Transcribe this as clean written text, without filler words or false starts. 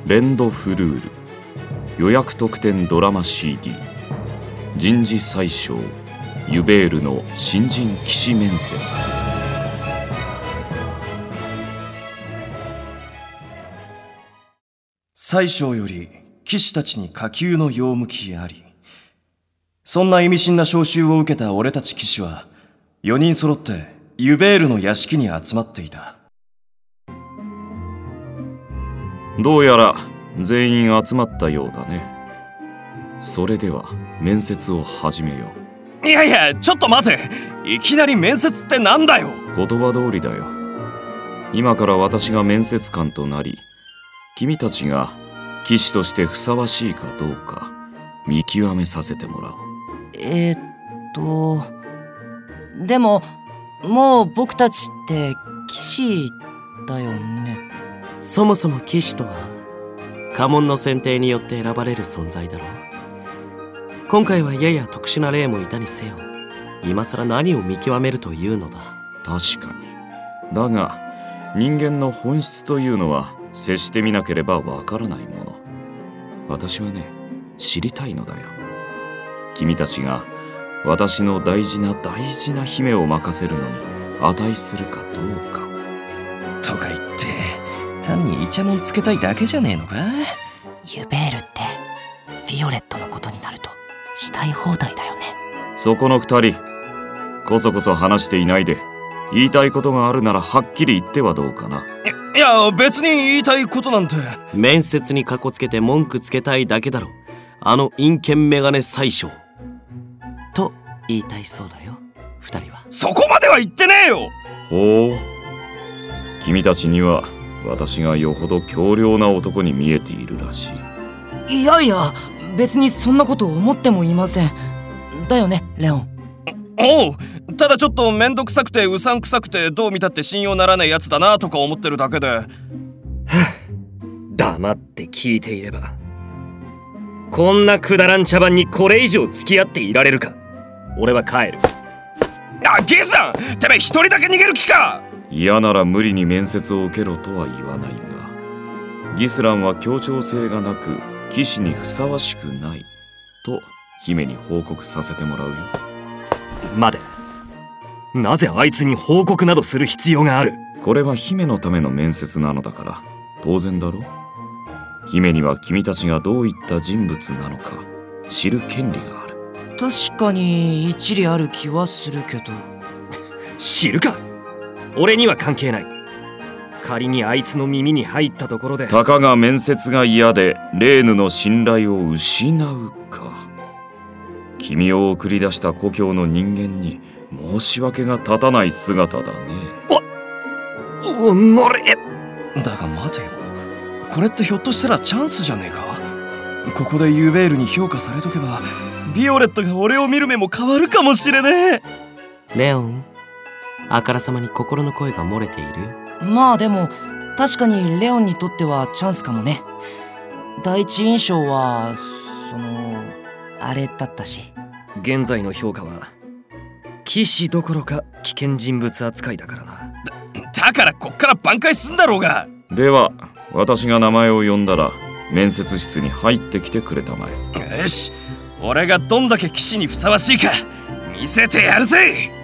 レンドフルール予約特典ドラマ CD 人事宰相ユベールの新人騎士面接。 宰相より騎士たちに下級の用向きあり。そんな意味深な召集を受けた俺たち騎士は4人揃ってユベールの屋敷に集まっていた。 どうやら全員集まったようだね。それでは面接を始めよう。いやいや、ちょっと待て。いきなり面接ってなんだよ。 言葉通りだよ。今から私が面接官となり、君たちが騎士としてふさわしいかどうか見極めさせてもらおう。 でももう僕たちって騎士だよね。 そもそも騎士とは家紋の選定によって選ばれる存在だろう。今回はやや特殊な例もいたにせよ、今更何を見極めるというのだ。 確かに。だが人間の本質というのは接してみなければわからないもの。私はね、知りたいのだよ。君たちが私の大事な大事な姫を任せるのに値するかどうか。 とか言って単にイチャモンつけたいだけじゃねえのか。 ユベールってヴィオレットのことになるとしたい放題だよね。 そこの二人こそこそ話していないで、言いたいことがあるならはっきり言ってはどうかな。 いや別に言いたいことなんて。 面接にかこつけて文句つけたいだけだろ。あの陰険メガネ宰相と言いたいそうだよ、二人は。 そこまでは言ってねえよ。 ほう、君たちには私がよほど強量な男に見えているらしい。 いやいや、別にそんなこと思ってもいません。だよね、レオン。 おう、ただちょっとめんどくさくてうさんくさくてどう見たって信用ならないやつだなとか思ってるだけで。 黙って聞いていれば、こんなくだらん茶番にこれ以上付き合っていられるか。俺は帰る。 ギスラン、てめえ一人だけ逃げる気か。 嫌なら無理に面接を受けろとは言わないが、ギスランは協調性がなく騎士にふさわしくないと姫に報告させてもらうよ。 待て、なぜあいつに報告などする必要がある。 これは姫のための面接なのだから当然だろ。姫には君たちがどういった人物なのか知る権利がある。 確かに一理ある気はするけど。 知るか、俺には関係ない。仮にあいつの耳に入ったところで、 たかが面接が嫌でレーヌの信頼を失うか。君を送り出した故郷の人間に申し訳が立たない姿だね。 おのれ。 だが待てよ、これってひょっとしたらチャンスじゃねえか。ここでユベールに評価されとけばビオレットが俺を見る目も変わるかもしれねえ。 レオン、あからさまに心の声が漏れているよ。 まあでも確かにレオンにとってはチャンスかもね。第一印象はあれだったし。 現在の評価は騎士どころか危険人物扱いだからな。 だからこっから挽回すんだろうが。 では私が名前を呼んだら面接室に入ってきてくれたまえ。 よし、俺がどんだけ騎士にふさわしいか見せてやるぜ。